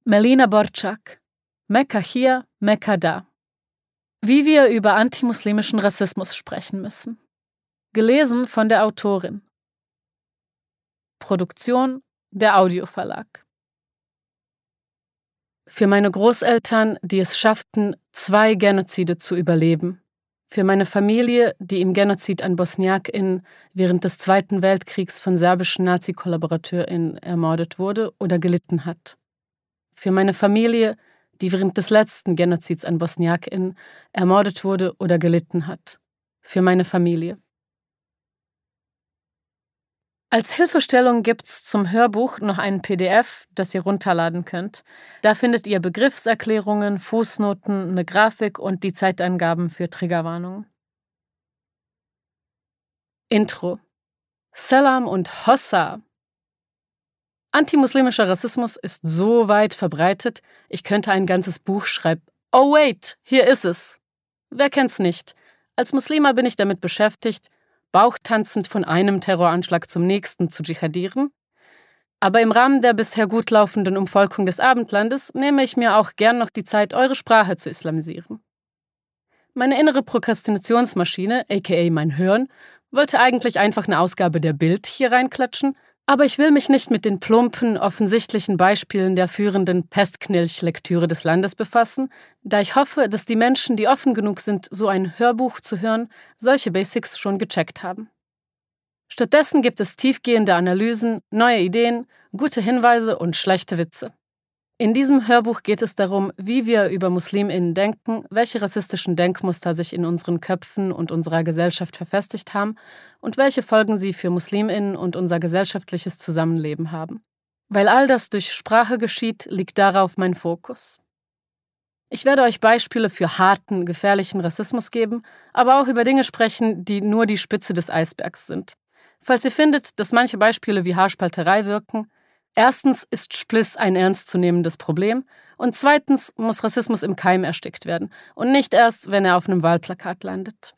Melina Borczak, Mekka hier, Mekka da. Wie wir über antimuslimischen Rassismus sprechen müssen. Gelesen von der Autorin. Produktion der Audioverlag. Für meine Großeltern, die es schafften, 2 Genozide zu überleben. Für meine Familie, die im Genozid an BosniakInnen während des Zweiten Weltkriegs von serbischen Nazi-KollaborateurInnen ermordet wurde oder gelitten hat. Für meine Familie, die während des letzten Genozids an BosniakInnen ermordet wurde oder gelitten hat. Für meine Familie. Als Hilfestellung gibt's zum Hörbuch noch einen PDF, das ihr runterladen könnt. Da findet ihr Begriffserklärungen, Fußnoten, eine Grafik und die Zeitangaben für Triggerwarnungen. Intro. Selam und Hossa. Antimuslimischer Rassismus ist so weit verbreitet, ich könnte ein ganzes Buch schreiben. Oh wait, hier ist es. Wer kennt's nicht? Als Muslima bin ich damit beschäftigt, bauchtanzend von einem Terroranschlag zum nächsten zu dschihadieren. Aber im Rahmen der bisher gut laufenden Umvolkung des Abendlandes nehme ich mir auch gern noch die Zeit, eure Sprache zu islamisieren. Meine innere Prokrastinationsmaschine, aka mein Hirn, wollte eigentlich einfach eine Ausgabe der Bild hier reinklatschen, aber ich will mich nicht mit den plumpen, offensichtlichen Beispielen der führenden Pestknilch-Lektüre des Landes befassen, da ich hoffe, dass die Menschen, die offen genug sind, so ein Hörbuch zu hören, solche Basics schon gecheckt haben. Stattdessen gibt es tiefgehende Analysen, neue Ideen, gute Hinweise und schlechte Witze. In diesem Hörbuch geht es darum, wie wir über MuslimInnen denken, welche rassistischen Denkmuster sich in unseren Köpfen und unserer Gesellschaft verfestigt haben und welche Folgen sie für MuslimInnen und unser gesellschaftliches Zusammenleben haben. Weil all das durch Sprache geschieht, liegt darauf mein Fokus. Ich werde euch Beispiele für harten, gefährlichen Rassismus geben, aber auch über Dinge sprechen, die nur die Spitze des Eisbergs sind. Falls ihr findet, dass manche Beispiele wie Haarspalterei wirken, erstens ist Spliss ein ernstzunehmendes Problem und zweitens muss Rassismus im Keim erstickt werden und nicht erst, wenn er auf einem Wahlplakat landet.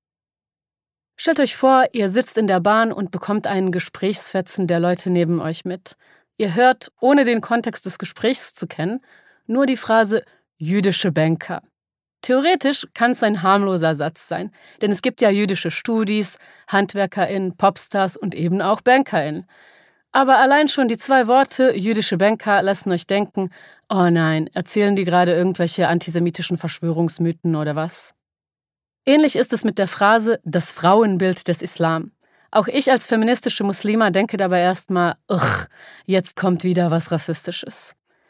Stellt euch vor, ihr sitzt in der Bahn und bekommt einen Gesprächsfetzen der Leute neben euch mit. Ihr hört, ohne den Kontext des Gesprächs zu kennen, nur die Phrase jüdische Banker. Theoretisch kann es ein harmloser Satz sein, denn es gibt ja jüdische Studis, HandwerkerInnen, Popstars und eben auch BankerInnen. Aber allein schon die 2 Worte jüdische Banker lassen euch denken, oh nein, erzählen die gerade irgendwelche antisemitischen Verschwörungsmythen oder was? Ähnlich ist es mit der Phrase das Frauenbild des Islam. Auch ich als feministische Muslima denke dabei erstmal, jetzt kommt wieder was Rassistisches.